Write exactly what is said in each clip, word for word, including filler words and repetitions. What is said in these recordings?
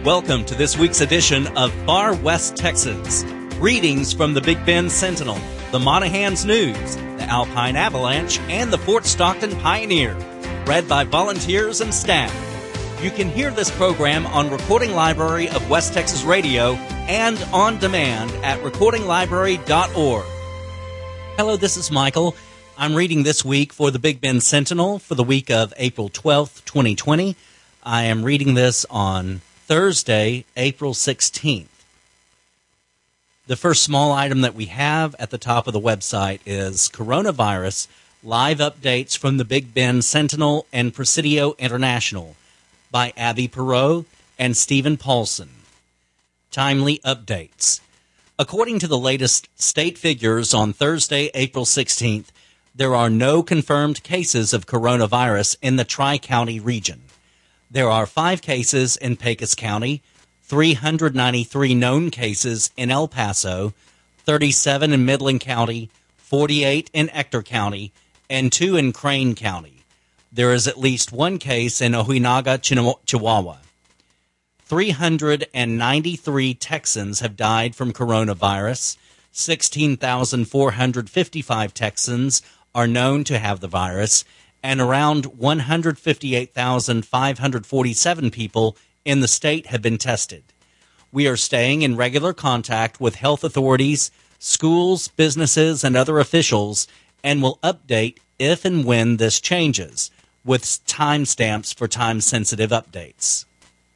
Welcome to this week's edition of Far West Texas. Readings from the Big Bend Sentinel, the Monahans News, the Alpine Avalanche, and the Fort Stockton Pioneer. Read by volunteers and staff. You can hear this program on Recording Library of West Texas Radio and on demand at recording library dot org. Hello, this is Michael. I'm reading this week for the Big Bend Sentinel for the week of April twelfth, twenty twenty. I am reading this on Thursday, April sixteenth. The first small item that we have at the top of the website is Coronavirus Live Updates from the Big Bend Sentinel and Presidio International by Abby Perot and Stephen Paulson. Timely updates. According to the latest state figures on Thursday, April sixteenth, there are no confirmed cases of coronavirus in the Tri-County region. There are five cases in Pecos County, three hundred ninety-three known cases in El Paso, thirty-seven in Midland County, forty-eight in Ector County, and two in Crane County. There is at least one case in Ojinaga, Chihuahua. three hundred ninety-three Texans have died from coronavirus. sixteen thousand four hundred fifty-five Texans are known to have the virus, and around one hundred fifty-eight thousand five hundred forty-seven people in the state have been tested. We are staying in regular contact with health authorities, schools, businesses, and other officials, and will update if and when this changes, with timestamps for time-sensitive updates.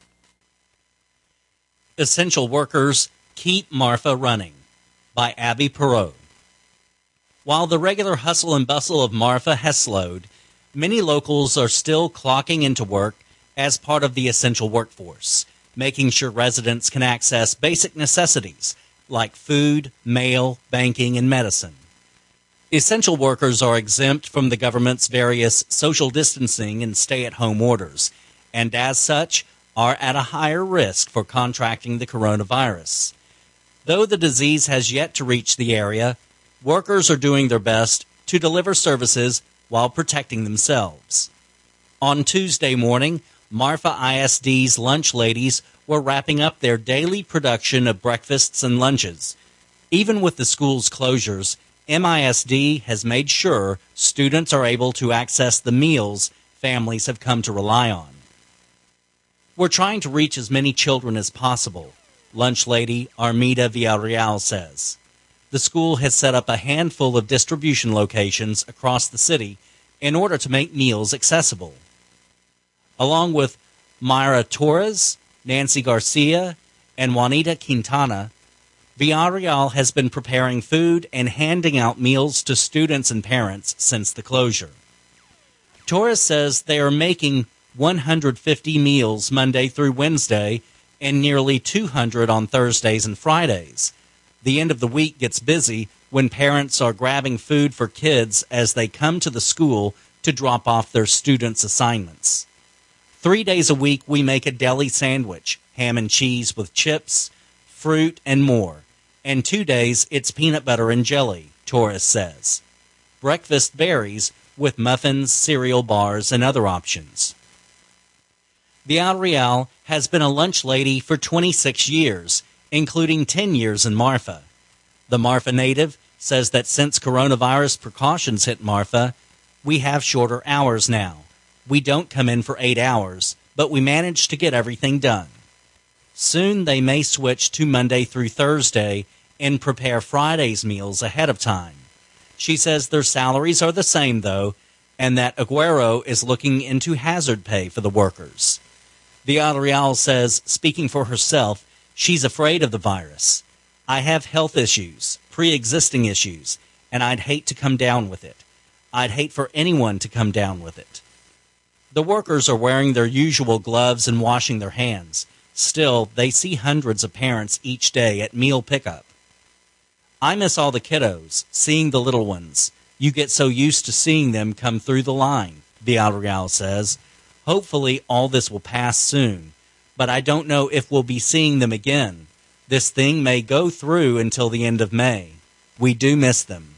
Essential Workers Keep Marfa Running by Abby Perot. While the regular hustle and bustle of Marfa has slowed, many locals are still clocking into work as part of the essential workforce, making sure residents can access basic necessities like food, mail, banking, and medicine. Essential workers are exempt from the government's various social distancing and stay-at-home orders, and as such, are at a higher risk for contracting the coronavirus. Though the disease has yet to reach the area, workers are doing their best to deliver services while protecting themselves. On Tuesday morning, Marfa I S D's lunch ladies were wrapping up their daily production of breakfasts and lunches. Even with the school's closures, M I S D has made sure students are able to access the meals families have come to rely on. We're trying to reach as many children as possible, lunch lady Armida Villarreal says. The school has set up a handful of distribution locations across the city in order to make meals accessible. Along with Myra Torres, Nancy Garcia, and Juanita Quintana, Villarreal has been preparing food and handing out meals to students and parents since the closure. Torres says they are making one hundred fifty meals Monday through Wednesday and nearly two hundred on Thursdays and Fridays. The end of the week gets busy when parents are grabbing food for kids as they come to the school to drop off their students' assignments. Three days a week we make a deli sandwich, ham and cheese with chips, fruit, and more. And two days it's peanut butter and jelly, Torres says. Breakfast varies with muffins, cereal bars, and other options. Villarreal has been a lunch lady for twenty-six years, including ten years in Marfa. The Marfa native says that since coronavirus precautions hit Marfa, we have shorter hours now. We don't come in for eight hours, but we manage to get everything done. Soon they may switch to Monday through Thursday and prepare Friday's meals ahead of time. She says their salaries are the same, though, and that Aguero is looking into hazard pay for the workers. Villarreal says, speaking for herself, she's afraid of the virus. I have health issues, pre-existing issues, and I'd hate to come down with it. I'd hate for anyone to come down with it. The workers are wearing their usual gloves and washing their hands. Still, they see hundreds of parents each day at meal pickup. I miss all the kiddos, seeing the little ones. You get so used to seeing them come through the line, Villarreal says. Hopefully all this will pass soon, but I don't know if we'll be seeing them again. This thing may go through until the end of May. We do miss them.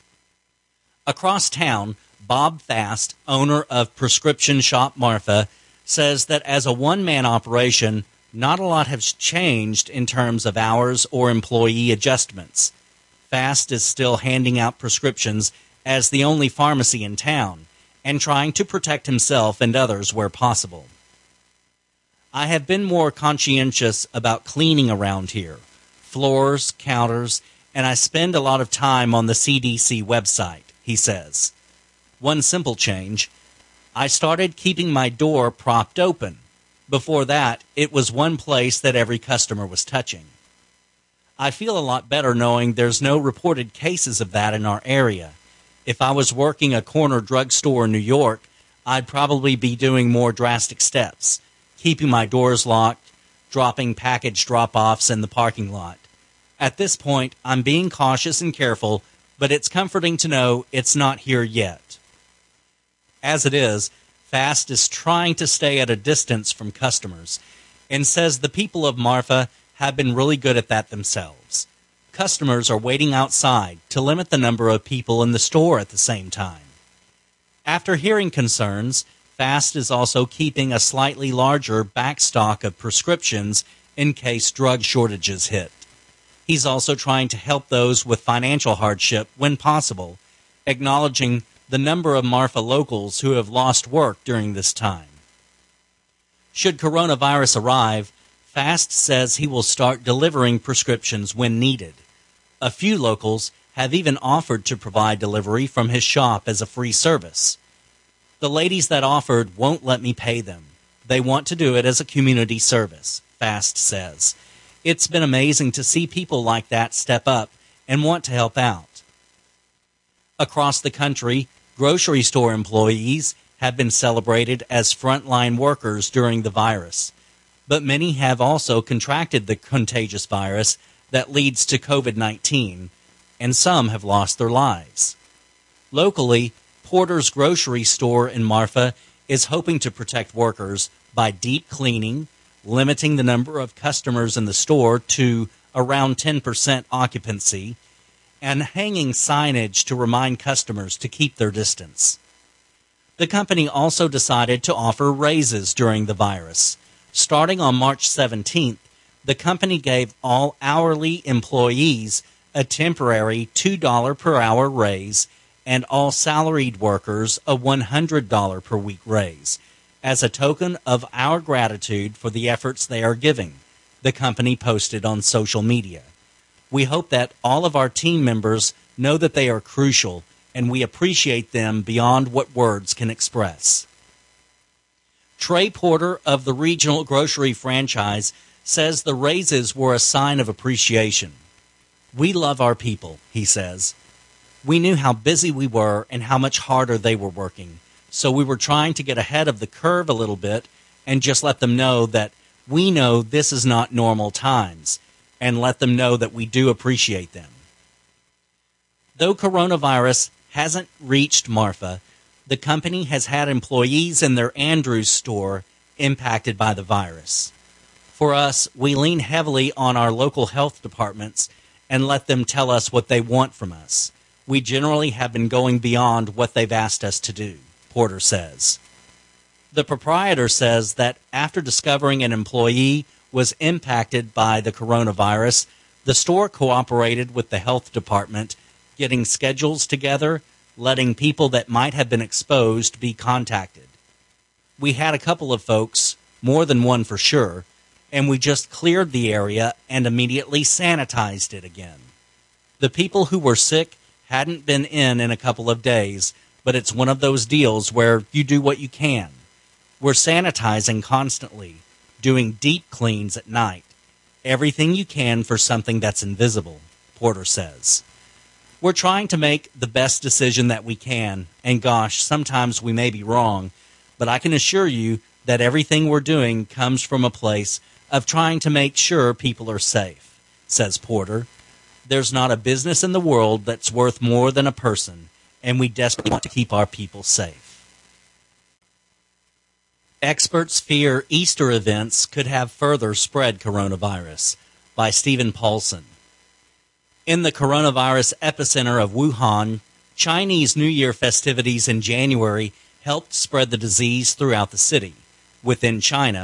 Across town, Bob Fast, owner of Prescription Shop Marfa, says that as a one-man operation, not a lot has changed in terms of hours or employee adjustments. Fast is still handing out prescriptions as the only pharmacy in town and trying to protect himself and others where possible. I have been more conscientious about cleaning around here, floors, counters, and I spend a lot of time on the C D C website, he says. One simple change, I started keeping my door propped open. Before that, it was one place that every customer was touching. I feel a lot better knowing there's no reported cases of that in our area. If I was working a corner drugstore in New York, I'd probably be doing more drastic steps, keeping my doors locked, dropping package drop-offs in the parking lot. At this point, I'm being cautious and careful, but it's comforting to know it's not here yet. As it is, Fast is trying to stay at a distance from customers and says the people of Marfa have been really good at that themselves. Customers are waiting outside to limit the number of people in the store at the same time. After hearing concerns, Fast is also keeping a slightly larger backstock of prescriptions in case drug shortages hit. He's also trying to help those with financial hardship when possible, acknowledging the number of Marfa locals who have lost work during this time. Should coronavirus arrive, Fast says he will start delivering prescriptions when needed. A few locals have even offered to provide delivery from his shop as a free service. The ladies that offered won't let me pay them. They want to do it as a community service, Fast says. It's been amazing to see people like that step up and want to help out. Across the country, grocery store employees have been celebrated as frontline workers during the virus, but many have also contracted the contagious virus that leads to covid nineteen, and some have lost their lives. Locally, Porter's grocery store in Marfa is hoping to protect workers by deep cleaning, limiting the number of customers in the store to around ten percent occupancy, and hanging signage to remind customers to keep their distance. The company also decided to offer raises during the virus. Starting on March seventeenth, the company gave all hourly employees a temporary two dollars per hour raise and all salaried workers a one hundred dollars per week raise, as a token of our gratitude for the efforts they are giving, the company posted on social media. We hope that all of our team members know that they are crucial, and we appreciate them beyond what words can express. Trey Porter of the regional grocery franchise says the raises were a sign of appreciation. We love our people, he says. We knew how busy we were and how much harder they were working, so we were trying to get ahead of the curve a little bit and just let them know that we know this is not normal times, and let them know that we do appreciate them. Though coronavirus hasn't reached Marfa, the company has had employees in their Andrews store impacted by the virus. For us, we lean heavily on our local health departments and let them tell us what they want from us. We generally have been going beyond what they've asked us to do, Porter says. The proprietor says that after discovering an employee was impacted by the coronavirus, the store cooperated with the health department, getting schedules together, letting people that might have been exposed be contacted. We had a couple of folks, more than one for sure, and we just cleared the area and immediately sanitized it again. The people who were sick hadn't been in in a couple of days, but it's one of those deals where you do what you can. We're sanitizing constantly, doing deep cleans at night, everything you can for something that's invisible, Porter says. We're trying to make the best decision that we can, and gosh, sometimes we may be wrong, but I can assure you that everything we're doing comes from a place of trying to make sure people are safe, says Porter. There's not a business in the world that's worth more than a person, and we desperately want to keep our people safe. Experts fear Easter events could have further spread coronavirus, by Stephen Paulson. In the coronavirus epicenter of Wuhan, Chinese New Year festivities in January helped spread the disease throughout the city. Within China,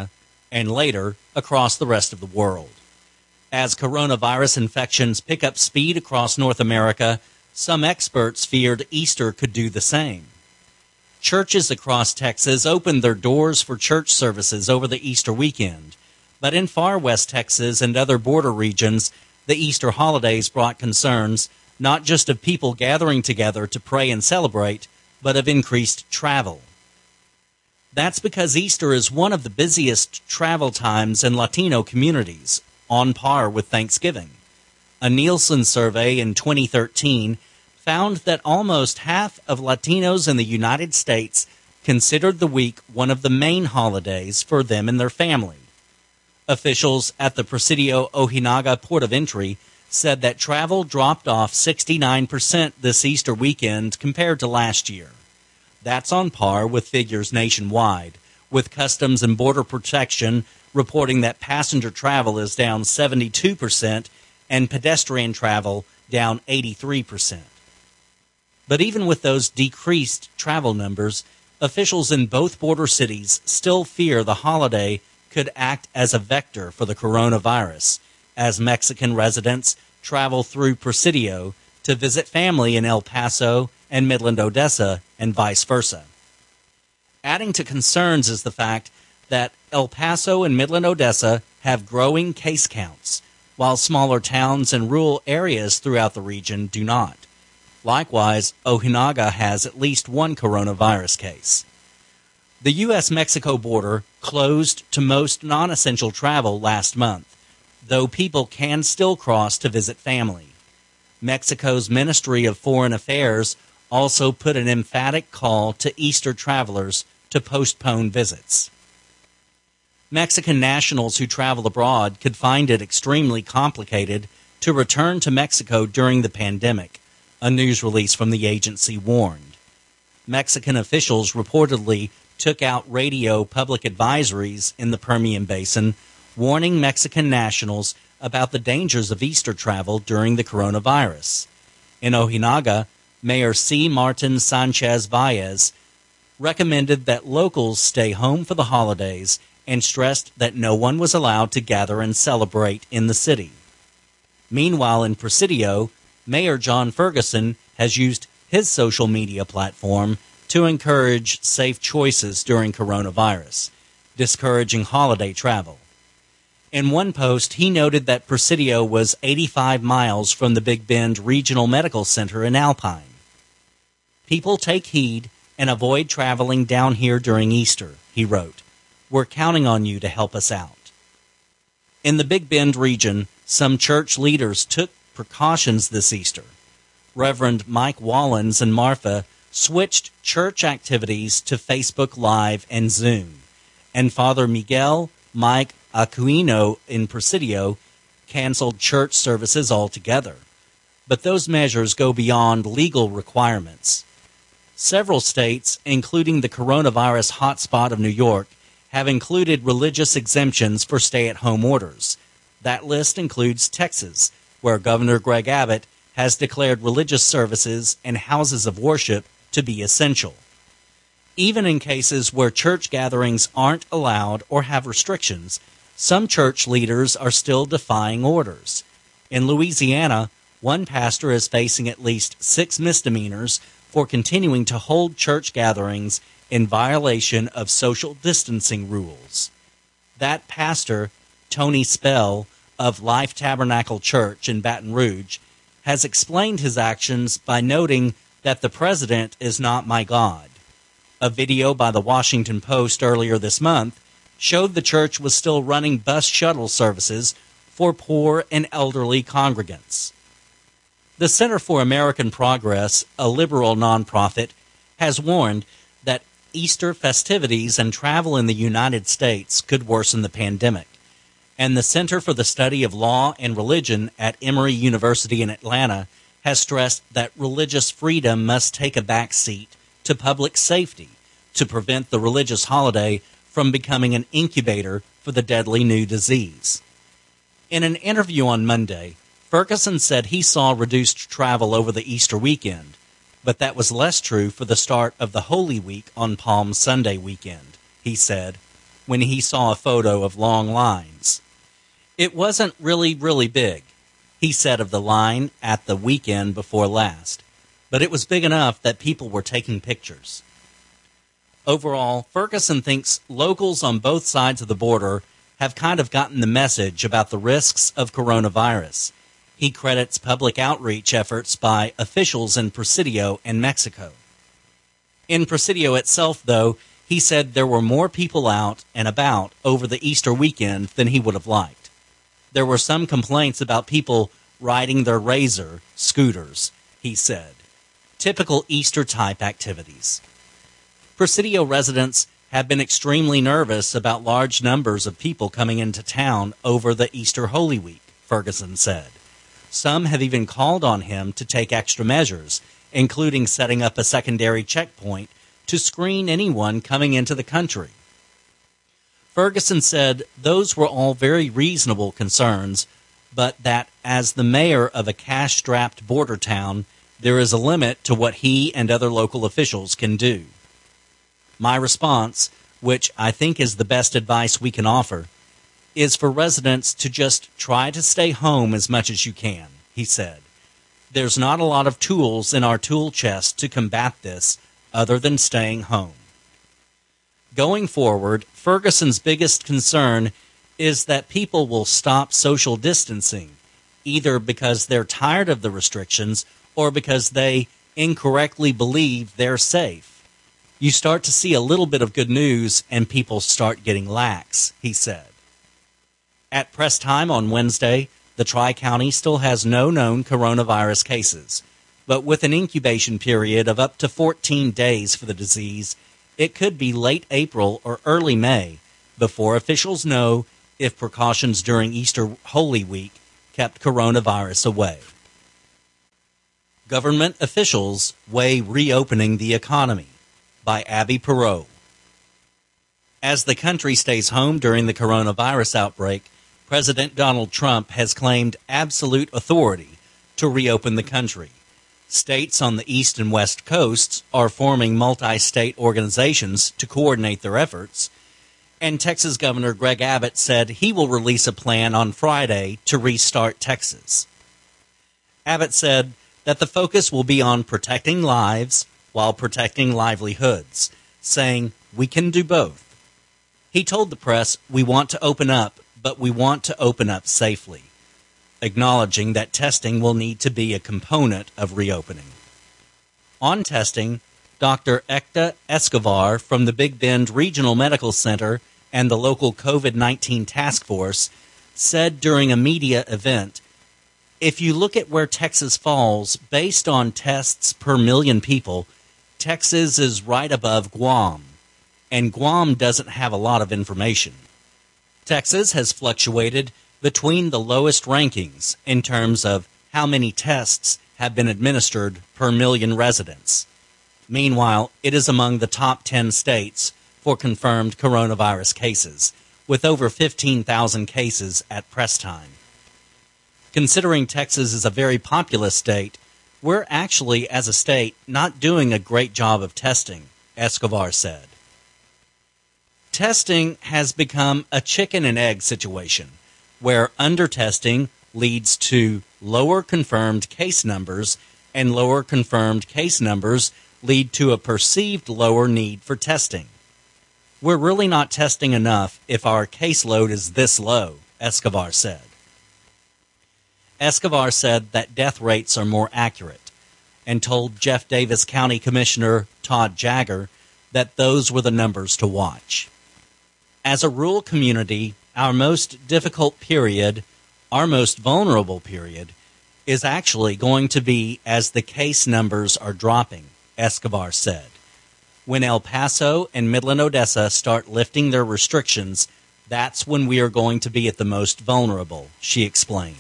and later across the rest of the world. As coronavirus infections pick up speed across North America, some experts feared Easter could do the same. Churches across Texas opened their doors for church services over the Easter weekend, but in far west Texas and other border regions, the Easter holidays brought concerns not just of people gathering together to pray and celebrate, but of increased travel. That's because Easter is one of the busiest travel times in Latino communities, on par with Thanksgiving. A Nielsen survey in twenty thirteen found that almost half of Latinos in the United States considered the week one of the main holidays for them and their family. Officials at the Presidio Ojinaga port of entry said that travel dropped off sixty-nine percent this Easter weekend compared to last year. That's on par with figures nationwide, with Customs and Border Protection reporting that passenger travel is down seventy-two percent and pedestrian travel down eighty-three percent. But even with those decreased travel numbers, officials in both border cities still fear the holiday could act as a vector for the coronavirus, as Mexican residents travel through Presidio to visit family in El Paso and Midland, Odessa, and vice versa. Adding to concerns is the fact that El Paso and Midland, Odessa have growing case counts, while smaller towns and rural areas throughout the region do not. Likewise, Ojinaga has at least one coronavirus case. The U S Mexico border closed to most non-essential travel last month, though people can still cross to visit family. Mexico's Ministry of Foreign Affairs also put an emphatic call to Easter travelers to postpone visits. Mexican nationals who travel abroad could find it extremely complicated to return to Mexico during the pandemic, a news release from the agency warned. Mexican officials reportedly took out radio public advisories in the Permian Basin, warning Mexican nationals about the dangers of Easter travel during the coronavirus. In Ojinaga, Mayor C. Martin Sanchez Valles recommended that locals stay home for the holidays and stressed that no one was allowed to gather and celebrate in the city. Meanwhile, in Presidio, Mayor John Ferguson has used his social media platform to encourage safe choices during coronavirus, discouraging holiday travel. In one post, he noted that Presidio was eighty-five miles from the Big Bend Regional Medical Center in Alpine. People take heed and avoid traveling down here during Easter, he wrote. We're counting on you to help us out. In the Big Bend region, some church leaders took precautions this Easter. Reverend Mike Wallens and Marfa switched church activities to Facebook Live and Zoom, and Father Miguel Mike Aquino in Presidio canceled church services altogether. But those measures go beyond legal requirements. Several states, including the coronavirus hotspot of New York, have included religious exemptions for stay-at-home orders. That list includes Texas, where Governor Greg Abbott has declared religious services and houses of worship to be essential. Even in cases where church gatherings aren't allowed or have restrictions, some church leaders are still defying orders. In Louisiana, one pastor is facing at least six misdemeanors for continuing to hold church gatherings in violation of social distancing rules. That pastor, Tony Spell, of Life Tabernacle Church in Baton Rouge, has explained his actions by noting that the president is not my God. A video by the Washington Post earlier this month showed the church was still running bus shuttle services for poor and elderly congregants. The Center for American Progress, a liberal nonprofit, has warned that Easter festivities and travel in the United States could worsen the pandemic. And the Center for the Study of Law and Religion at Emory University in Atlanta has stressed that religious freedom must take a back seat to public safety to prevent the religious holiday from becoming an incubator for the deadly new disease. In an interview on Monday, Ferguson said he saw reduced travel over the Easter weekend, but that was less true for the start of the Holy Week on Palm Sunday weekend. He said, when he saw a photo of long lines. It wasn't really, really big, he said of the line at the weekend before last, but it was big enough that people were taking pictures. Overall, Ferguson thinks locals on both sides of the border have kind of gotten the message about the risks of coronavirus. He credits public outreach efforts by officials in Presidio and Mexico. In Presidio itself, though, he said there were more people out and about over the Easter weekend than he would have liked. There were some complaints about people riding their Razor scooters, he said. Typical Easter-type activities. Presidio residents have been extremely nervous about large numbers of people coming into town over the Easter Holy Week, Ferguson said. Some have even called on him to take extra measures, including setting up a secondary checkpoint to screen anyone coming into the country. Ferguson said those were all very reasonable concerns, but that as the mayor of a cash-strapped border town, there is a limit to what he and other local officials can do. My response, which I think is the best advice we can offer, is for residents to just try to stay home as much as you can, he said. There's not a lot of tools in our tool chest to combat this other than staying home. Going forward, Ferguson's biggest concern is that people will stop social distancing, either because they're tired of the restrictions or because they incorrectly believe they're safe. You start to see a little bit of good news and people start getting lax, he said. At press time on Wednesday, the Tri-County still has no known coronavirus cases, but with an incubation period of up to fourteen days for the disease, it could be late April or early May before officials know if precautions during Easter Holy Week kept coronavirus away. Government officials weigh reopening the economy, by Abby Perot. As the country stays home during the coronavirus outbreak, President Donald Trump has claimed absolute authority to reopen the country. States on the east and west coasts are forming multi-state organizations to coordinate their efforts, and Texas Governor Greg Abbott said he will release a plan on Friday to restart Texas. Abbott said that the focus will be on protecting lives while protecting livelihoods, saying, "We can do both." He told the press, "We want to open up, but we want to open up safely," acknowledging that testing will need to be a component of reopening. On testing, Doctor Ekta Escobar from the Big Bend Regional Medical Center and the local COVID nineteen task force said during a media event, "If you look at where Texas falls based on tests per million people, Texas is right above Guam, and Guam doesn't have a lot of information. Texas has fluctuated between the lowest rankings in terms of how many tests have been administered per million residents. Meanwhile, it is among the top ten states for confirmed coronavirus cases, with over fifteen thousand cases at press time. Considering Texas is a very populous state, we're actually, as a state, not doing a great job of testing," Escobar said. Testing has become a chicken and egg situation, where undertesting leads to lower confirmed case numbers, and lower confirmed case numbers lead to a perceived lower need for testing. We're really not testing enough if our caseload is this low, Escobar said. Escobar said that death rates are more accurate and told Jeff Davis County Commissioner Todd Jagger that those were the numbers to watch. As a rural community, our most difficult period, our most vulnerable period, is actually going to be as the case numbers are dropping, Escobar said. When El Paso and Midland Odessa start lifting their restrictions, that's when we are going to be at the most vulnerable, she explained.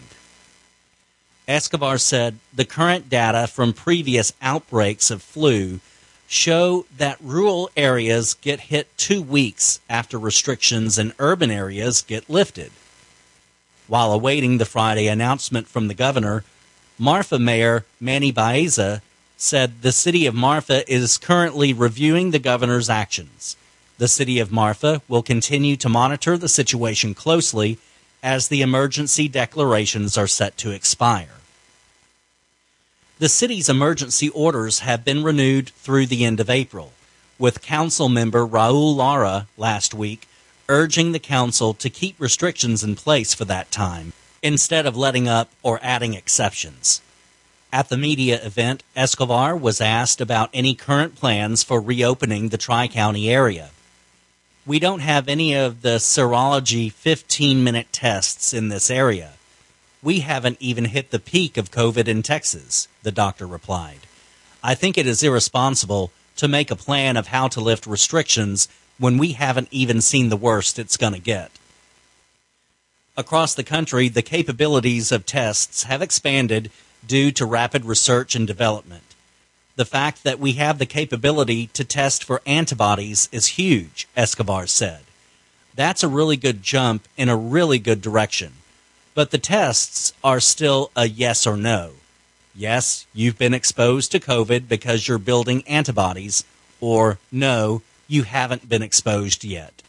Escobar said the current data from previous outbreaks of flu show that rural areas get hit two weeks after restrictions in urban areas get lifted. While awaiting the Friday announcement from the governor, Marfa Mayor Manny Baeza said the city of Marfa is currently reviewing the governor's actions. The city of Marfa will continue to monitor the situation closely as the emergency declarations are set to expire. The city's emergency orders have been renewed through the end of April, with council member Raul Lara last week urging the council to keep restrictions in place for that time, instead of letting up or adding exceptions. At the media event, Escobar was asked about any current plans for reopening the Tri-County area. "We don't have any of the serology fifteen-minute tests in this area. We haven't even hit the peak of COVID in Texas," the doctor replied. "I think it is irresponsible to make a plan of how to lift restrictions when we haven't even seen the worst it's going to get." Across the country, the capabilities of tests have expanded due to rapid research and development. The fact that we have the capability to test for antibodies is huge, Escobar said. "That's a really good jump in a really good direction. But the tests are still a yes or no. Yes, you've been exposed to COVID because you're building antibodies, or no, you haven't been exposed yet."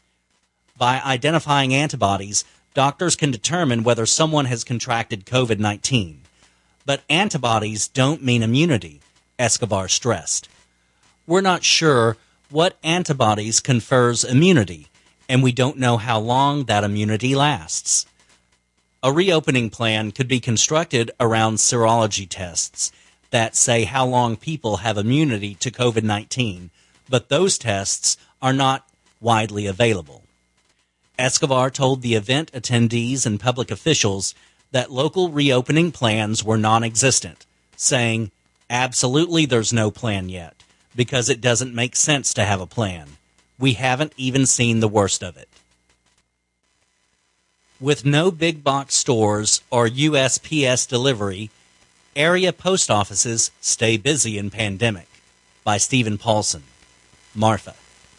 By identifying antibodies, doctors can determine whether someone has contracted COVID nineteen. But antibodies don't mean immunity, Escobar stressed. "We're not sure what antibodies confers immunity, and we don't know how long that immunity lasts." A reopening plan could be constructed around serology tests that say how long people have immunity to COVID nineteen, but those tests are not widely available. Escobar told the event attendees and public officials that local reopening plans were non-existent, saying, "Absolutely there's no plan yet, because it doesn't make sense to have a plan. We haven't even seen the worst of it." With no big box stores or U S P S delivery, area post offices stay busy in pandemic. By Stephen Paulson, Marfa.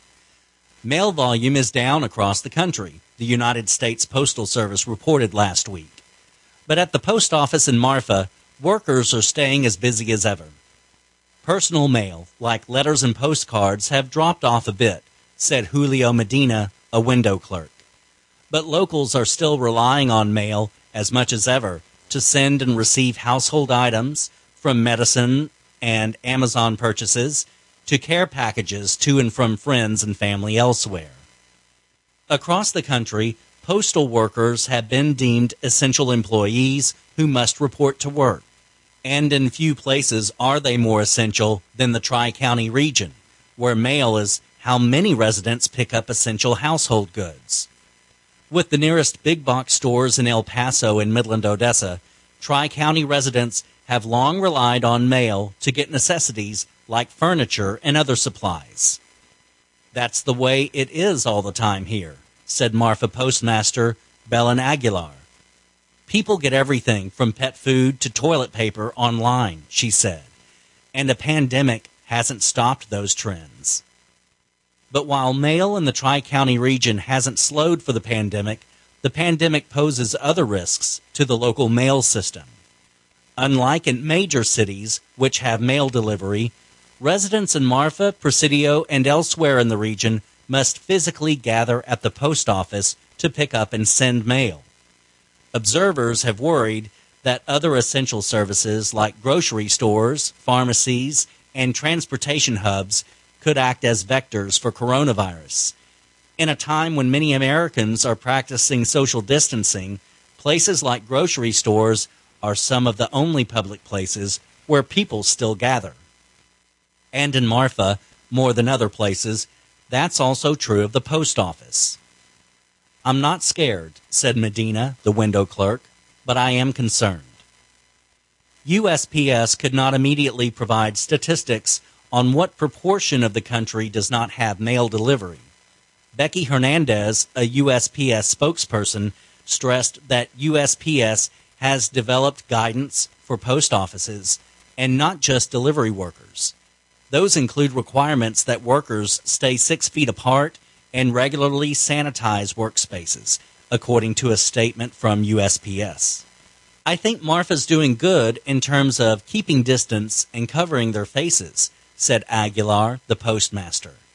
Mail volume is down across the country, the United States Postal Service reported last week. But at the post office in Marfa, workers are staying as busy as ever. Personal mail, like letters and postcards, have dropped off a bit, said Julio Medina, a window clerk. But locals are still relying on mail as much as ever to send and receive household items, from medicine and Amazon purchases to care packages to and from friends and family elsewhere. Across the country, postal workers have been deemed essential employees who must report to work, and in few places are they more essential than the Tri-County region, where mail is how many residents pick up essential household goods. With the nearest big box stores in El Paso and Midland, Odessa, Tri-County residents have long relied on mail to get necessities like furniture and other supplies. "That's the way it is all the time here," said Marfa Postmaster Belen Aguilar. "People get everything from pet food to toilet paper online," she said, "and a pandemic hasn't stopped those trends." But while mail in the Tri-County region hasn't slowed for the pandemic, the pandemic poses other risks to the local mail system. Unlike in major cities, which have mail delivery, residents in Marfa, Presidio, and elsewhere in the region must physically gather at the post office to pick up and send mail. Observers have worried that other essential services like grocery stores, pharmacies, and transportation hubs could act as vectors for coronavirus. In a time when many Americans are practicing social distancing, places like grocery stores are some of the only public places where people still gather. And in Marfa, more than other places, that's also true of the post office. "I'm not scared," said Medina, the window clerk, "but I am concerned." U S P S could not immediately provide statistics on what proportion of the country does not have mail delivery. Becky Hernandez, a U S P S spokesperson, stressed that U S P S has developed guidance for post offices and not just delivery workers. Those include requirements that workers stay six feet apart and regularly sanitize workspaces, according to a statement from U S P S. "I think Marfa's doing good in terms of keeping distance and covering their faces," said Aguilar, the postmaster.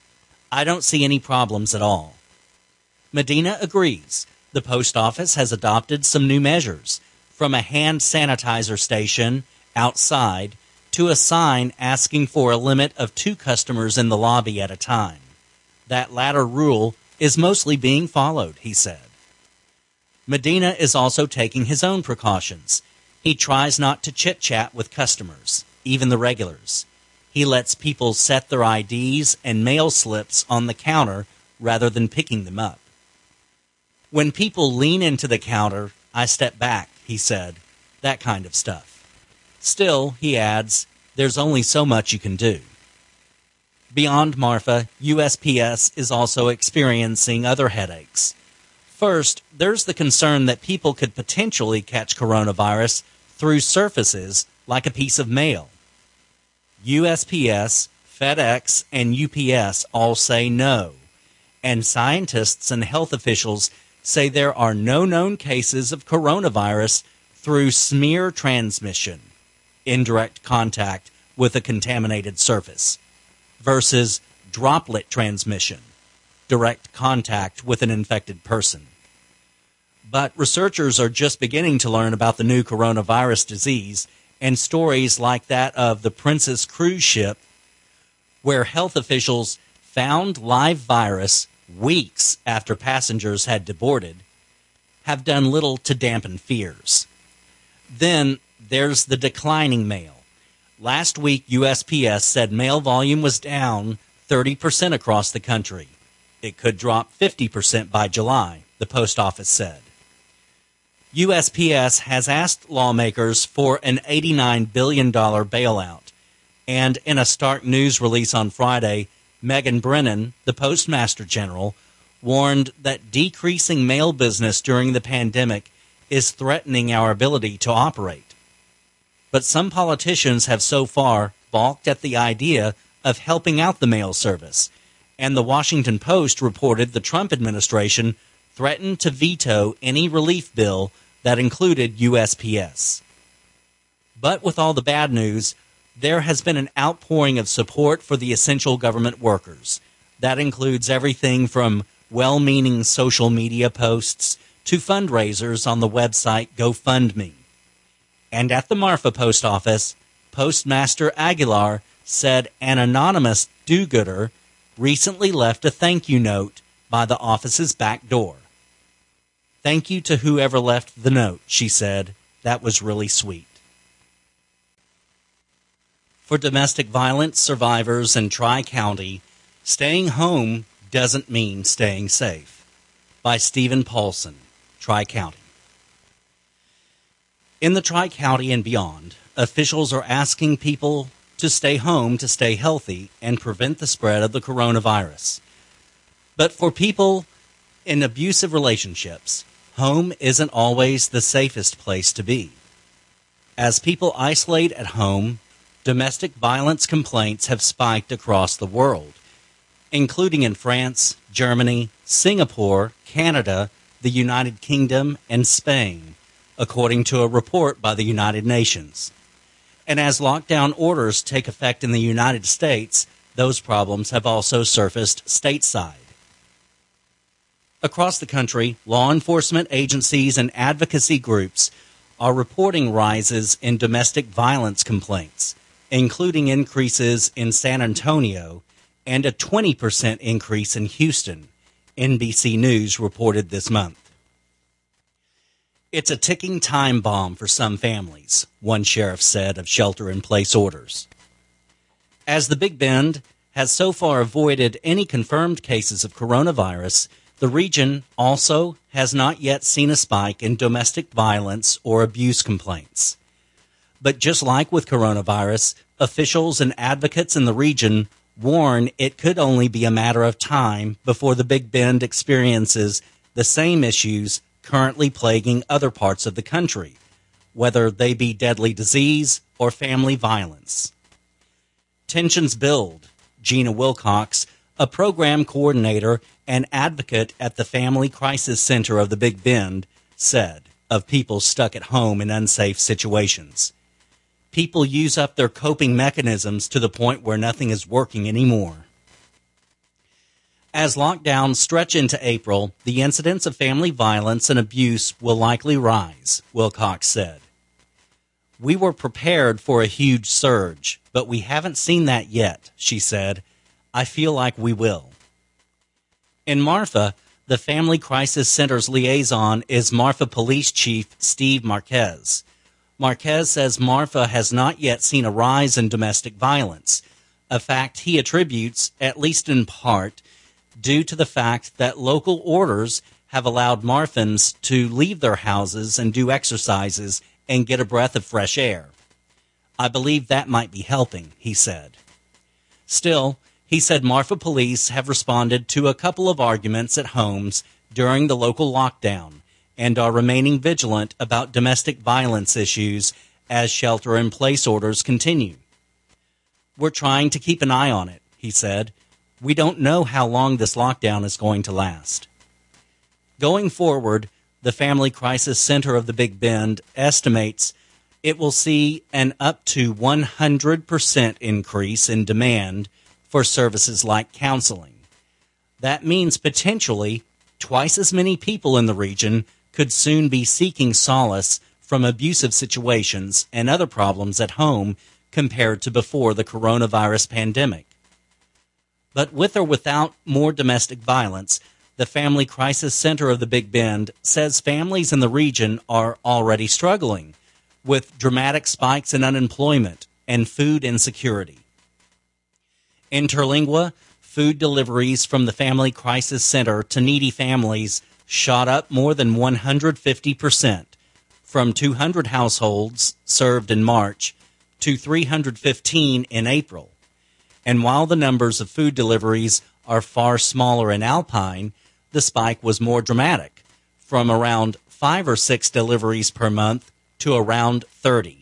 I don't see any problems at all. Medina agrees. The post office has adopted some new measures, from a hand sanitizer station outside to a sign asking for a limit of two customers in the lobby at a time. That latter rule is mostly being followed, he said. Medina is also taking his own precautions. He tries not to chit-chat with customers, even the regulars. He lets people set their I Ds and mail slips on the counter rather than picking them up. When people lean into the counter, I step back, he said. That kind of stuff. Still, he adds, there's only so much you can do. Beyond Marfa, U S P S is also experiencing other headaches. First, there's the concern that people could potentially catch coronavirus through surfaces like a piece of mail. U S P S, FedEx, and U P S all say no, and scientists and health officials say there are no known cases of coronavirus through smear transmission, indirect contact with a contaminated surface, versus droplet transmission, direct contact with an infected person. But researchers are just beginning to learn about the new coronavirus disease, and stories like that of the Princess cruise ship, where health officials found live virus weeks after passengers had deboarded, have done little to dampen fears. Then there's the declining mail. Last week, U S P S said mail volume was down thirty percent across the country. It could drop fifty percent by July, the post office said. U S P S has asked lawmakers for an eighty-nine billion dollars bailout, and in a stark news release on Friday, Megan Brennan, the Postmaster General, warned that decreasing mail business during the pandemic is threatening our ability to operate. But some politicians have so far balked at the idea of helping out the mail service, and the Washington Post reported the Trump administration threatened to veto any relief bill that included U S P S. But with all the bad news, there has been an outpouring of support for the essential government workers. That includes everything from well-meaning social media posts to fundraisers on the website GoFundMe. And at the Marfa post office, Postmaster Aguilar said an anonymous do-gooder recently left a thank you note by the office's back door. Thank you to whoever left the note, she said. That was really sweet. For domestic violence survivors in Tri-County, staying home doesn't mean staying safe. By Stephen Paulson, Tri-County. In the Tri-County and beyond, officials are asking people to stay home to stay healthy and prevent the spread of the coronavirus. But for people in abusive relationships, home isn't always the safest place to be. As people isolate at home, domestic violence complaints have spiked across the world, including in France, Germany, Singapore, Canada, the United Kingdom, and Spain, according to a report by the United Nations. And as lockdown orders take effect in the United States, those problems have also surfaced stateside. Across the country, law enforcement agencies and advocacy groups are reporting rises in domestic violence complaints, including increases in San Antonio and a twenty percent increase in Houston, N B C News reported this month. It's a ticking time bomb for some families, one sheriff said of shelter-in-place orders. As the Big Bend has so far avoided any confirmed cases of coronavirus, the region also has not yet seen a spike in domestic violence or abuse complaints. But just like with coronavirus, officials and advocates in the region warn it could only be a matter of time before the Big Bend experiences the same issues currently plaguing other parts of the country, whether they be deadly disease or family violence. Tensions build. Gina Wilcox, a program coordinator and advocate at the Family Crisis Center of the Big Bend, said of people stuck at home in unsafe situations. People use up their coping mechanisms to the point where nothing is working anymore. As lockdowns stretch into April, the incidence of family violence and abuse will likely rise, Wilcox said. We were prepared for a huge surge, but we haven't seen that yet, she said. I feel like we will. In Marfa, the Family Crisis Center's liaison is Marfa Police Chief Steve Marquez. Marquez says Marfa has not yet seen a rise in domestic violence, a fact he attributes, at least in part, due to the fact that local orders have allowed Marfans to leave their houses and do exercises and get a breath of fresh air. I believe that might be helping, he said. Still, he said Marfa police have responded to a couple of arguments at homes during the local lockdown and are remaining vigilant about domestic violence issues as shelter-in-place orders continue. We're trying to keep an eye on it, he said. We don't know how long this lockdown is going to last. Going forward, the Family Crisis Center of the Big Bend estimates it will see an up to one hundred percent increase in demand for services like counseling. That means potentially twice as many people in the region could soon be seeking solace from abusive situations and other problems at home compared to before the coronavirus pandemic. But with or without more domestic violence, the Family Crisis Center of the Big Bend says families in the region are already struggling with dramatic spikes in unemployment and food insecurity. In Terlingua, food deliveries from the Family Crisis Center to needy families shot up more than one hundred fifty percent, from two hundred households served in March to three hundred fifteen in April. And while the numbers of food deliveries are far smaller in Alpine, the spike was more dramatic, from around five or six deliveries per month to around thirty.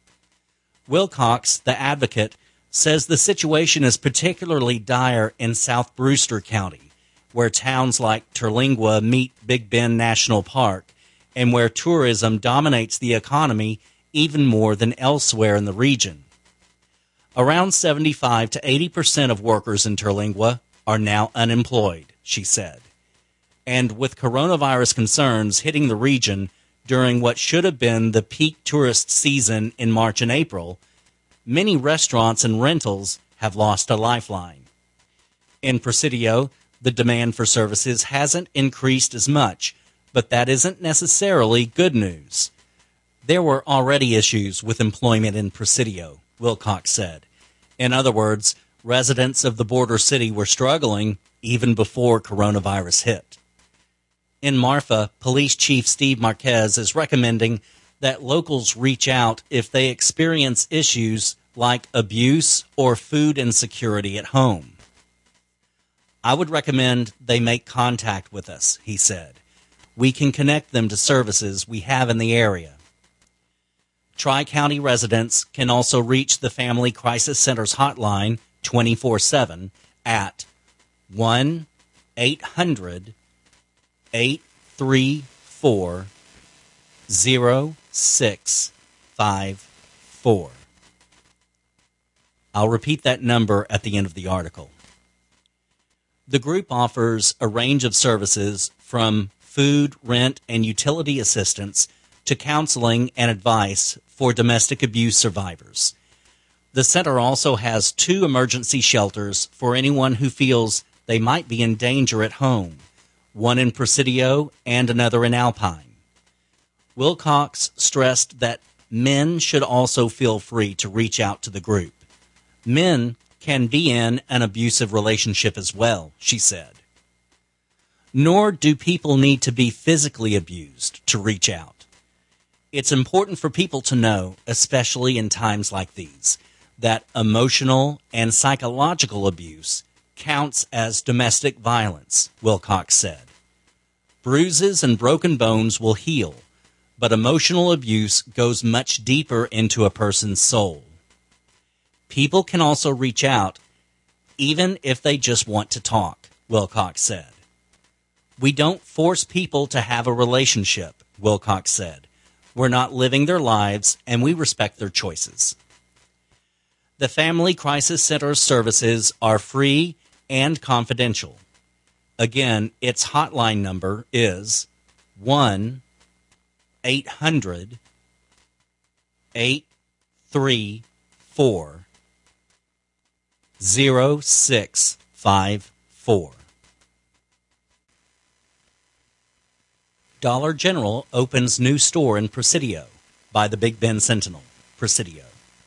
Wilcox, the advocate, says the situation is particularly dire in South Brewster County, where towns like Terlingua meet Big Bend National Park and where tourism dominates the economy even more than elsewhere in the region. Around seventy-five to eighty percent of workers in Terlingua are now unemployed, she said. And with coronavirus concerns hitting the region during what should have been the peak tourist season in March and April, many restaurants and rentals have lost a lifeline. In Presidio, the demand for services hasn't increased as much, but that isn't necessarily good news. There were already issues with employment in Presidio, Wilcox said. In other words, residents of the border city were struggling even before coronavirus hit. In Marfa, Police Chief Steve Marquez is recommending that locals reach out if they experience issues like abuse or food insecurity at home. I would recommend they make contact with us, he said. We can connect them to services we have in the area. Tri-County residents can also reach the Family Crisis Center's hotline twenty-four seven at one eight hundred eight three four zero six five four. I'll repeat that number at the end of the article. The group offers a range of services from food, rent, and utility assistance to counseling and advice for domestic abuse survivors. The center also has two emergency shelters for anyone who feels they might be in danger at home, one in Presidio and another in Alpine. Wilcox stressed that men should also feel free to reach out to the group. Men can be in an abusive relationship as well, she said. Nor do people need to be physically abused to reach out. It's important for people to know, especially in times like these, that emotional and psychological abuse counts as domestic violence, Wilcox said. Bruises and broken bones will heal, but emotional abuse goes much deeper into a person's soul. People can also reach out, even if they just want to talk, Wilcox said. We don't force people to have a relationship, Wilcox said. We're not living their lives, and we respect their choices. The Family Crisis Center's services are free and confidential. Again, its hotline number is one eight hundred eight three four zero six five four. Dollar General opens new store in Presidio by the Big Bend Sentinel, Presidio.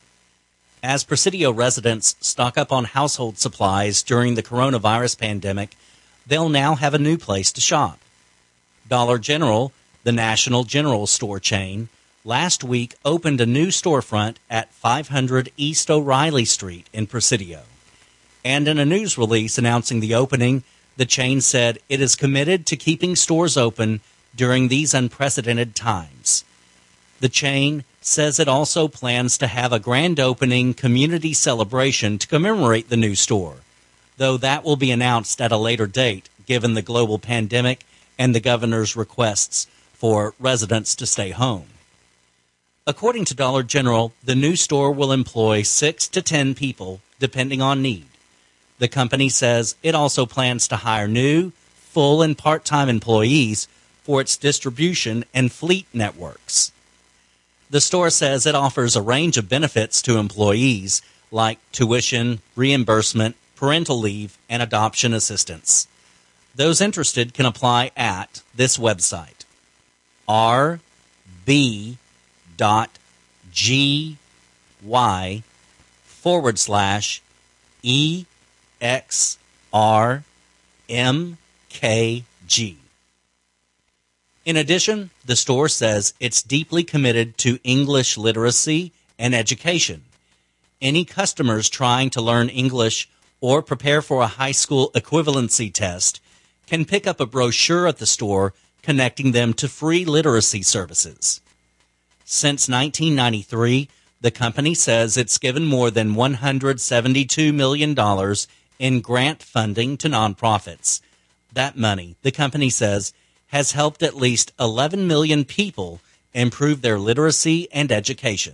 As Presidio residents stock up on household supplies during the coronavirus pandemic, they'll now have a new place to shop. Dollar General, the national general store chain, last week opened a new storefront at five hundred East O'Reilly Street in Presidio. And in a news release announcing the opening, the chain said it is committed to keeping stores open during these unprecedented times. The chain says it also plans to have a grand opening community celebration to commemorate the new store, though that will be announced at a later date given the global pandemic and the governor's requests for residents to stay home. According to Dollar General, the new store will employ six to ten people, depending on need. The company says it also plans to hire new, full and part-time employees for its distribution and fleet networks. The store says it offers a range of benefits to employees like tuition, reimbursement, parental leave, and adoption assistance. Those interested can apply at this website, r b dot g y forward slash e x r m k g. In addition, the store says it's deeply committed to English literacy and education. Any customers trying to learn English or prepare for a high school equivalency test can pick up a brochure at the store connecting them to free literacy services. Since nineteen ninety-three, the company says it's given more than one hundred seventy-two million dollars in grant funding to nonprofits. That money, the company says, has helped at least eleven million people improve their literacy and education.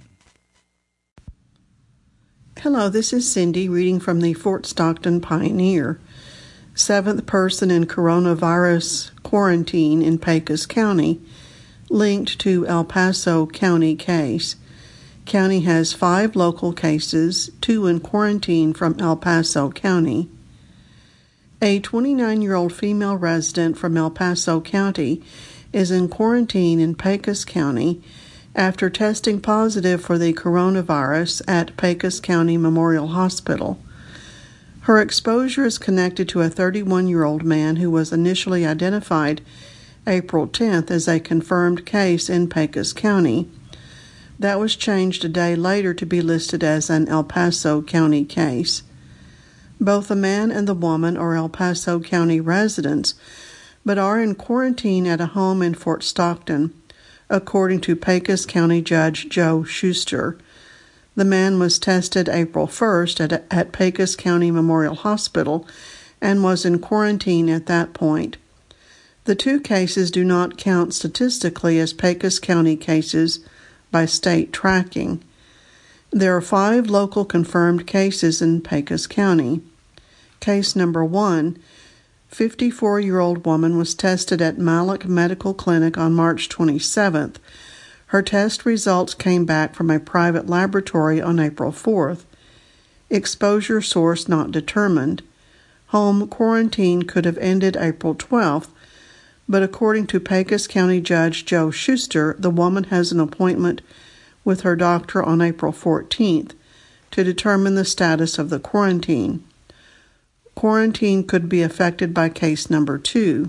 Hello, this is Cindy reading from the Fort Stockton Pioneer. Seventh person in coronavirus quarantine in Pecos County, linked to El Paso County case. County has five local cases, two in quarantine from El Paso County. A twenty-nine-year-old female resident from El Paso County is in quarantine in Pecos County after testing positive for the coronavirus at Pecos County Memorial Hospital. Her exposure is connected to a thirty-one-year-old man who was initially identified April tenth as a confirmed case in Pecos County. That was changed a day later to be listed as an El Paso County case. Both the man and the woman are El Paso County residents, but are in quarantine at a home in Fort Stockton, according to Pecos County Judge Joe Schuster. The man was tested April first at, at Pecos County Memorial Hospital and was in quarantine at that point. The two cases do not count statistically as Pecos County cases by state tracking. There are five local confirmed cases in Pecos County. Case number one, fifty-four-year-old woman was tested at Malak Medical Clinic on March twenty-seventh. Her test results came back from a private laboratory on April fourth. Exposure source not determined. Home quarantine could have ended April twelfth, but according to Pecos County Judge Joe Schuster, the woman has an appointment with her doctor on April fourteenth to determine the status of the quarantine. Quarantine could be affected by case number two.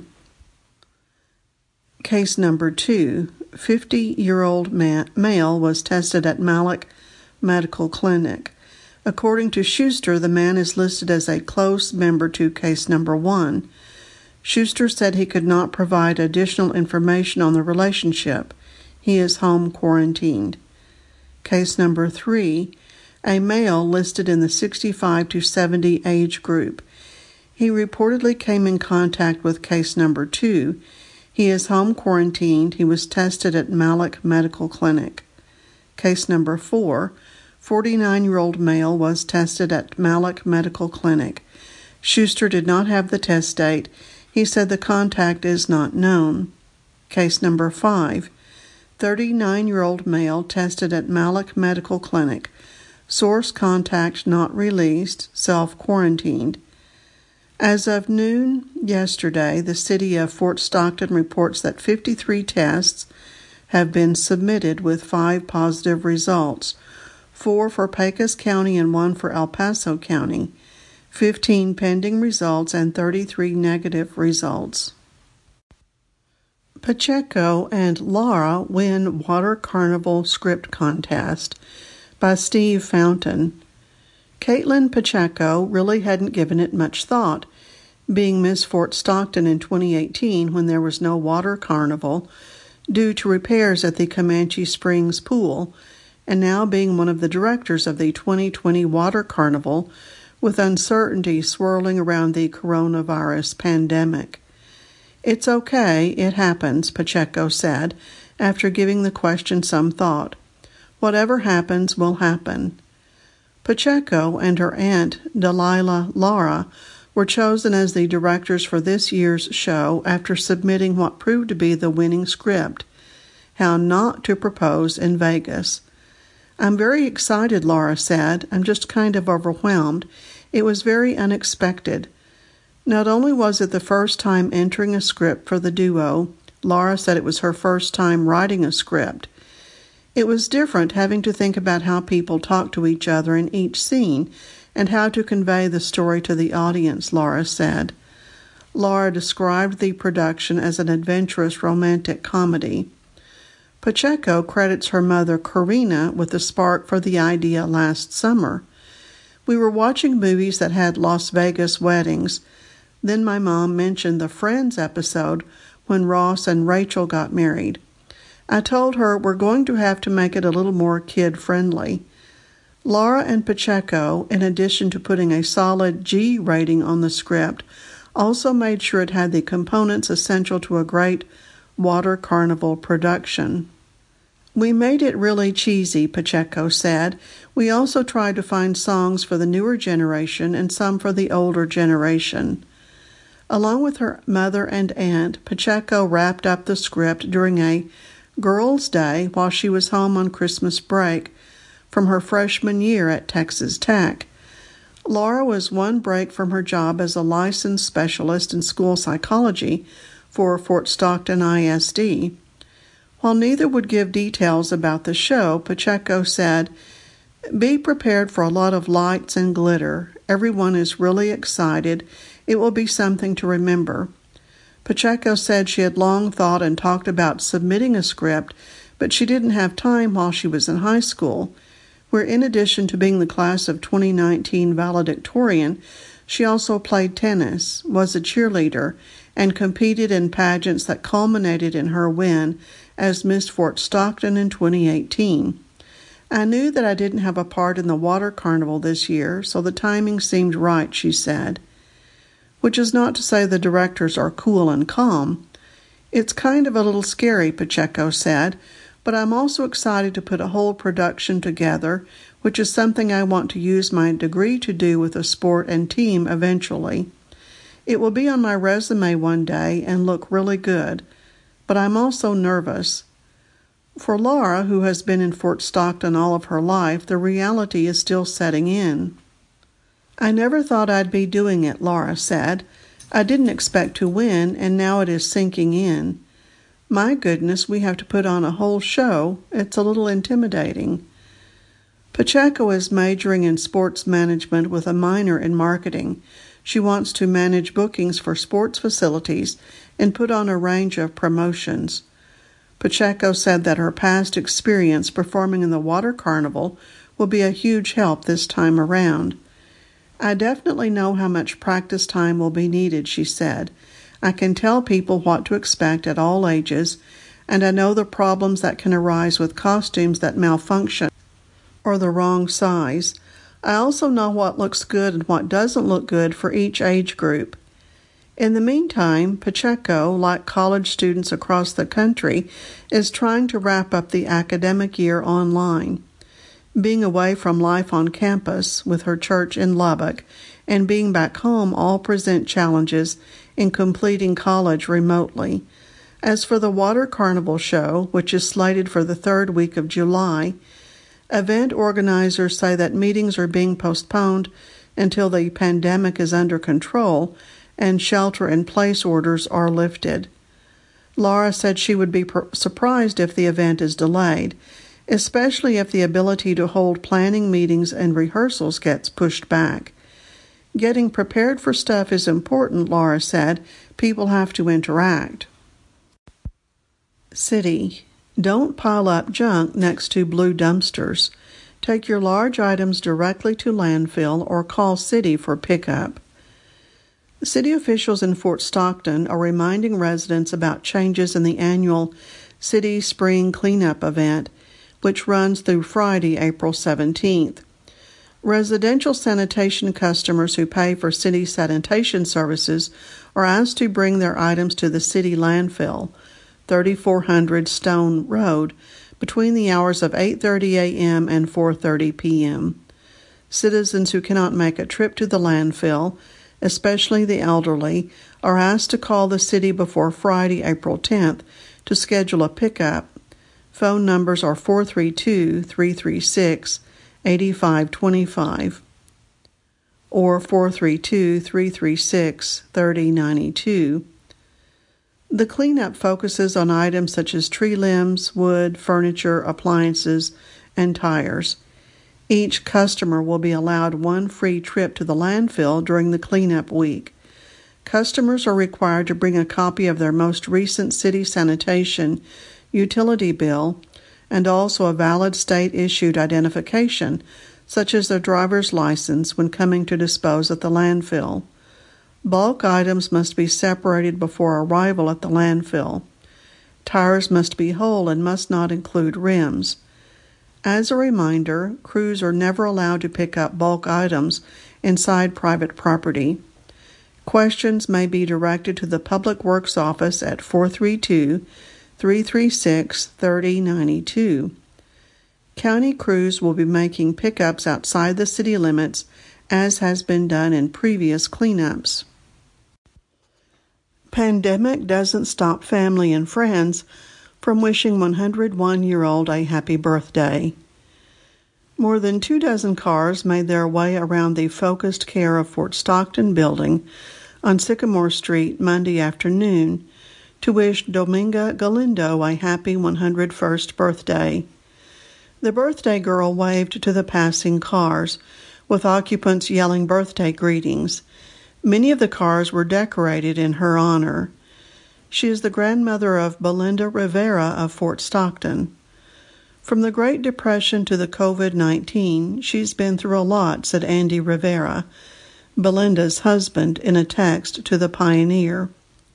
Case number two, fifty-year-old ma- male was tested at Malak Medical Clinic. According to Schuster, the man is listed as a close member to case number one. Schuster said he could not provide additional information on the relationship. He is home quarantined. Case number three, a male listed in the sixty-five to seventy age group. He reportedly came in contact with case number two. He is home quarantined. He was tested at Malak Medical Clinic. Case number four, forty-nine-year-old male was tested at Malak Medical Clinic. Schuster did not have the test date. He said the contact is not known. Case number five. thirty-nine-year-old male tested at Malek Medical Clinic. Source contact not released, self-quarantined. As of noon yesterday, the city of Fort Stockton reports that fifty-three tests have been submitted with five positive results, four for Pecos County and one for El Paso County, fifteen pending results, and thirty-three negative results. Pacheco and Laura win Water Carnival Script Contest by Steve Fountain. Caitlin Pacheco really hadn't given it much thought, being Miss Fort Stockton in twenty eighteen when there was no water carnival due to repairs at the Comanche Springs pool, and now being one of the directors of the twenty twenty Water Carnival with uncertainty swirling around the coronavirus pandemic. It's okay, it happens, Pacheco said, after giving the question some thought. Whatever happens will happen. Pacheco and her aunt, Delilah Lara, were chosen as the directors for this year's show after submitting what proved to be the winning script, How Not to Propose in Vegas. I'm very excited, Laura said. I'm just kind of overwhelmed. It was very unexpected. Not only was it the first time entering a script for the duo, Laura said it was her first time writing a script. It was different having to think about how people talk to each other in each scene and how to convey the story to the audience, Laura said. Laura described the production as an adventurous romantic comedy. Pacheco credits her mother, Karina, with the spark for the idea last summer. We were watching movies that had Las Vegas weddings. Then my mom mentioned the Friends episode when Ross and Rachel got married. I told her we're going to have to make it a little more kid-friendly. Laura and Pacheco, in addition to putting a solid G rating on the script, also made sure it had the components essential to a great water carnival production. We made it really cheesy, Pacheco said. We also tried to find songs for the newer generation and some for the older generation. Along with her mother and aunt, Pacheco wrapped up the script during a Girls' Day while she was home on Christmas break from her freshman year at Texas Tech. Laura was one break from her job as a licensed specialist in school psychology for Fort Stockton I S D. While neither would give details about the show, Pacheco said, "Be prepared for a lot of lights and glitter. Everyone is really excited. It will be something to remember." Pacheco said she had long thought and talked about submitting a script, but she didn't have time while she was in high school, where in addition to being the class of twenty nineteen valedictorian, she also played tennis, was a cheerleader, and competed in pageants that culminated in her win as Miss Fort Stockton in twenty eighteen. "I knew that I didn't have a part in the water carnival this year, so the timing seemed right," she said. Which is not to say the directors are cool and calm. "It's kind of a little scary," Pacheco said, "but I'm also excited to put a whole production together, which is something I want to use my degree to do with a sport and team eventually. It will be on my resume one day and look really good, but I'm also nervous." For Laura, who has been in Fort Stockton all of her life, the reality is still setting in. "I never thought I'd be doing it," Laura said. "I didn't expect to win, and now it is sinking in. My goodness, we have to put on a whole show. It's a little intimidating." Pacheco is majoring in sports management with a minor in marketing. She wants to manage bookings for sports facilities and put on a range of promotions. Pacheco said that her past experience performing in the water carnival will be a huge help this time around. "I definitely know how much practice time will be needed," she said. "I can tell people what to expect at all ages, and I know the problems that can arise with costumes that malfunction or the wrong size. I also know what looks good and what doesn't look good for each age group." In the meantime, Pacheco, like college students across the country, is trying to wrap up the academic year online. Being away from life on campus with her church in Lubbock and being back home all present challenges in completing college remotely. As for the Water Carnival show, which is slated for the third week of July, event organizers say that meetings are being postponed until the pandemic is under control and shelter-in-place orders are lifted. Laura said she would be per- surprised if the event is delayed, especially if the ability to hold planning meetings and rehearsals gets pushed back. Getting prepared for stuff is important, Laura said. People have to interact. City. Don't pile up junk next to blue dumpsters. Take your large items directly to landfill or call City for pickup. City officials in Fort Stockton are reminding residents about changes in the annual City Spring Cleanup event, which runs through Friday, April seventeenth. Residential sanitation customers who pay for city sanitation services are asked to bring their items to the city landfill, thirty-four hundred Stone Road, between the hours of eight thirty a.m. and four thirty p.m. Citizens who cannot make a trip to the landfill, especially the elderly, are asked to call the city before Friday, April tenth, to schedule a pickup. Phone numbers are four three two, three three six, eight five two five or four three two, three three six, three zero nine two. The cleanup focuses on items such as tree limbs, wood, furniture, appliances, and tires. Each customer will be allowed one free trip to the landfill during the cleanup week. Customers are required to bring a copy of their most recent city sanitation utility bill and also a valid state-issued identification, such as their driver's license, when coming to dispose at the landfill. Bulk items must be separated before arrival at the landfill. Tires must be whole and must not include rims. As a reminder, crews are never allowed to pick up bulk items inside private property. Questions may be directed to the Public Works Office at four three two, three three six, three zero nine two. County crews will be making pickups outside the city limits, as has been done in previous cleanups. Pandemic doesn't stop family and friends from wishing one hundred one-year-old a happy birthday. More than two dozen cars made their way around the Focused Care of Fort Stockton building on Sycamore Street Monday afternoon to wish Dominga Galindo a happy one hundred first birthday. The birthday girl waved to the passing cars, with occupants yelling birthday greetings. Many of the cars were decorated in her honor. She is the grandmother of Belinda Rivera of Fort Stockton. From the Great Depression to the covid nineteen, she's been through a lot, said Andy Rivera, Belinda's husband, in a text to the Pioneer.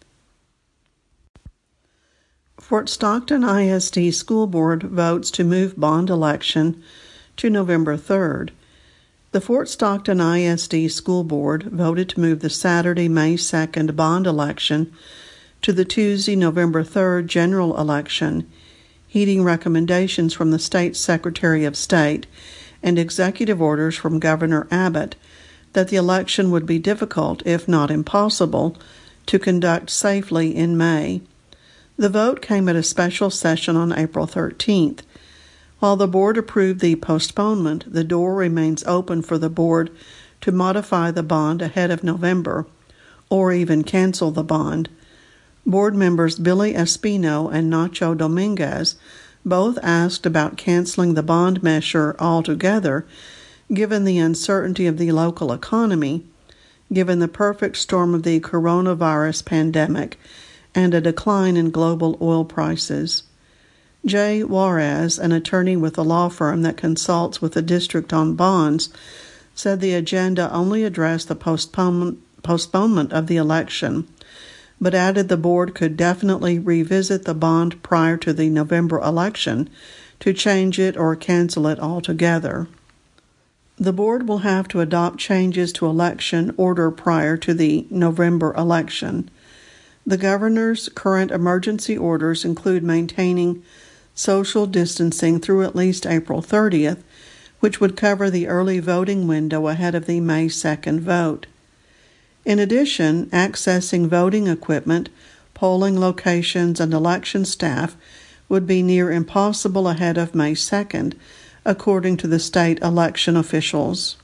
Fort Stockton I S D School Board votes to move bond election to November third. The Fort Stockton I S D School Board voted to move the Saturday, May second bond election to the Tuesday, November third general election, heeding recommendations from the State Secretary of State and executive orders from Governor Abbott that the election would be difficult, if not impossible, to conduct safely in May. The vote came at a special session on April thirteenth. While the board approved the postponement, the door remains open for the board to modify the bond ahead of November, or even cancel the bond. Board members Billy Espino and Nacho Dominguez both asked about canceling the bond measure altogether, given the uncertainty of the local economy, given the perfect storm of the coronavirus pandemic, and a decline in global oil prices. Jay Juarez, an attorney with a law firm that consults with the district on bonds, said the agenda only addressed the postponement, postponement of the election, but added the board could definitely revisit the bond prior to the November election to change it or cancel it altogether. The board will have to adopt changes to election order prior to the November election. The governor's current emergency orders include maintaining social distancing through at least April thirtieth, which would cover the early voting window ahead of the May second vote. In addition, accessing voting equipment, polling locations, and election staff would be near impossible ahead of May second, according to the state election officials.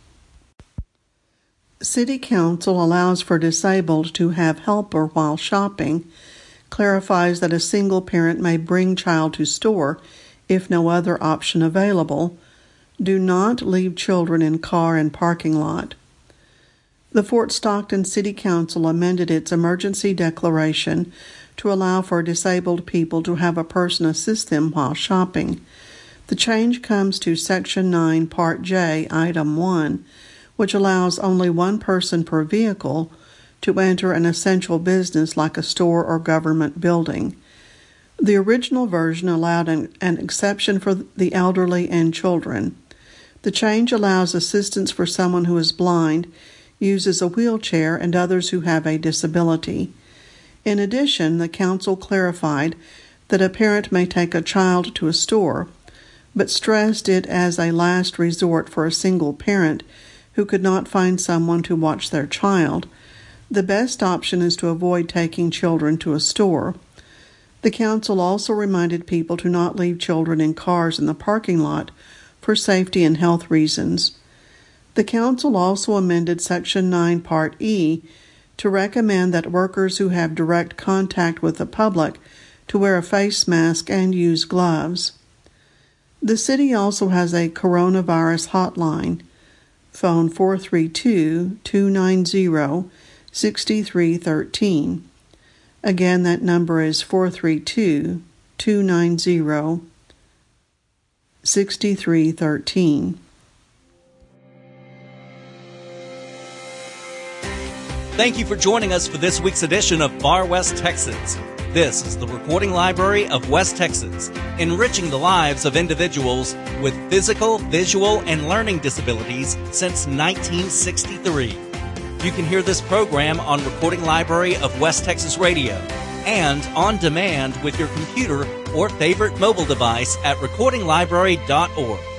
City Council allows for disabled to have helper while shopping, clarifies that a single parent may bring child to store if no other option available. Do not leave children in car and parking lot. The Fort Stockton City Council amended its emergency declaration to allow for disabled people to have a person assist them while shopping. The change comes to Section nine, Part J, Item one, which allows only one person per vehicle to enter an essential business like a store or government building. The original version allowed an, an exception for the elderly and children. The change allows assistance for someone who is blind, uses a wheelchair, and others who have a disability. In addition, the council clarified that a parent may take a child to a store, but stressed it as a last resort for a single parent who could not find someone to watch their child. The best option is to avoid taking children to a store. The council also reminded people to not leave children in cars in the parking lot for safety and health reasons. The council also amended Section nine, Part E, to recommend that workers who have direct contact with the public to wear a face mask and use gloves. The city also has a coronavirus hotline. Phone four three two, two nine zero, six three one three. Again, that number is four three two, two nine zero, six three one three. Thank you for joining us for this week's edition of Far West Texas. This is the Recording Library of West Texas, enriching the lives of individuals with physical, visual, and learning disabilities since nineteen sixty-three. You can hear this program on Recording Library of West Texas Radio and on demand with your computer or favorite mobile device at recording library dot org.